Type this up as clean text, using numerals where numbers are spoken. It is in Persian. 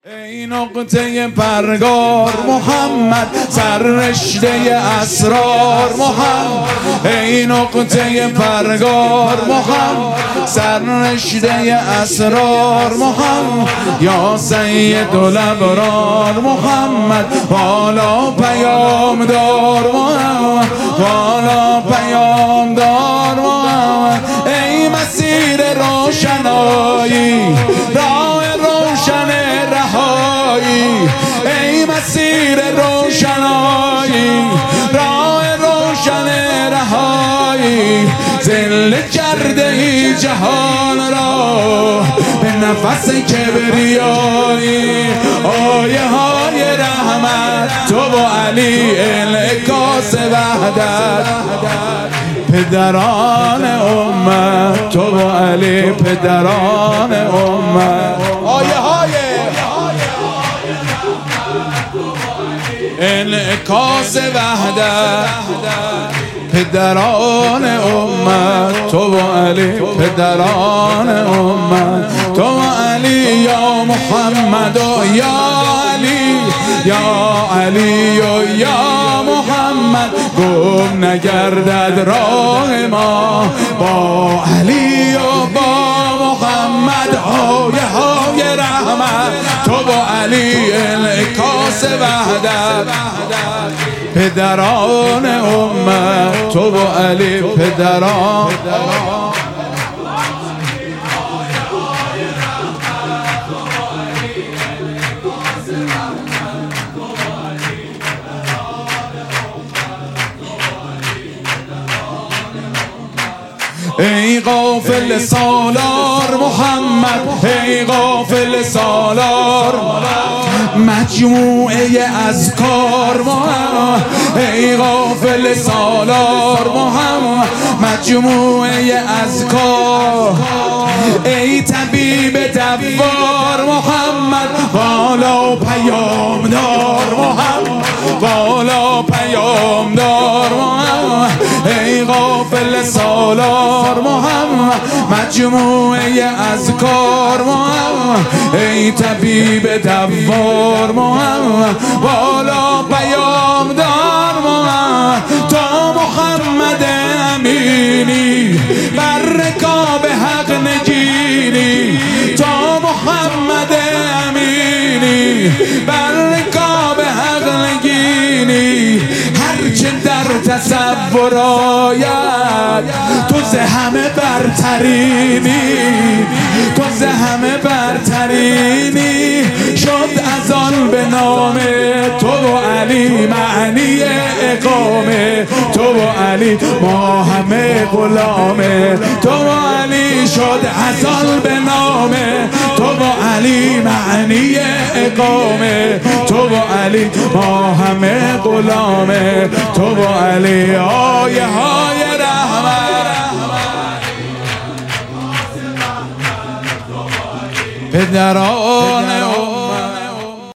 ای نقطه پرگار محمد، سررشته اسرار محمد. ای نقطه پرگار محمد، سررشته اسرار محمد. یا سید الابرار محمد، والا پیام دار محمد، والا پیام دار محمد. ای مسیر روشنایی، راه روشن رهایی. ای مسیر روشنایی، راه روشن رهایی. ذل کرده ای جهان را به نفس کبریایی. آیه های رحمت تو و علی، انعکاس وحدت پدران امت. تو و علی پدران امت. آیه های انعکاس وحدت پدران امت. تو و علی پدران امت. تو و علی یا محمد و یا علی، یا علی و یا محمد. گم نگردد راه ما با علی و با محمد. آیه های رحمت تو و علی، انعکاس وحدت پدران امت. تو و علی پدران. ای غافل سالار محمد، ای غافل سالار مجموعه اذکار محمد. ای غافل سالار محمد، مجموعه اذکار. ای طبیب دوار محمد، والا پیام دار محمد، والا پیام دار محمد. ای غافل سالار محمد، مجموعه اذکار محمد. ای طبیب دوار محمد، والا پیام دار محمد. تا محمد امینی بر رکاب حق نگینی. تا محمد امینی بر رکاب حق نگینی. هرچه در تصور آید تو ز همه برترینی، تو ز همه برترینی. شد از آن به نام تو و علی معنی اقامه. تو و علی ما همه غلامه. تو و علی شد از آن به نام تو و علی معنی اقامه. تو و علی ما همه غلامه. تو و علی آیه های رحمت پدران